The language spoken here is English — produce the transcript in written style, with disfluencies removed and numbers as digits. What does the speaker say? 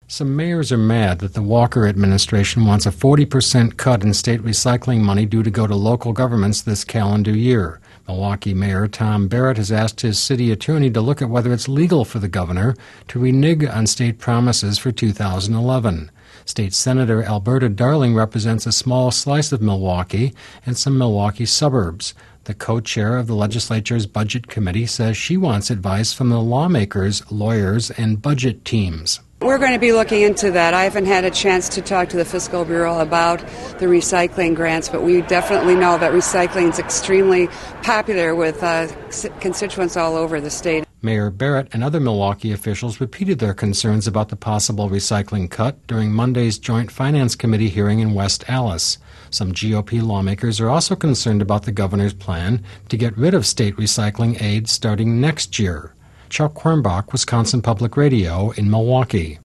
Some mayors are mad that the Walker administration wants a 40% cut in state recycling money due to go to local governments this calendar year. Milwaukee Mayor Tom Barrett has asked his city attorney to look at whether it's legal for the governor to renege on state promises for 2011. State Senator Alberta Darling represents a small slice of Milwaukee and some Milwaukee suburbs. The co-chair of the legislature's Budget Committee says she wants advice from the lawmakers, lawyers, and budget teams. We're going to be looking into that. I haven't had a chance to talk to the Fiscal Bureau about the recycling grants, but we definitely know that recycling is extremely popular with constituents all over the state. Mayor Barrett and other Milwaukee officials repeated their concerns about the possible recycling cut during Monday's Joint Finance Committee hearing in West Allis. Some GOP lawmakers are also concerned about the governor's plan to get rid of state recycling aid starting next year. Chuck Quirmbach, Wisconsin Public Radio in Milwaukee.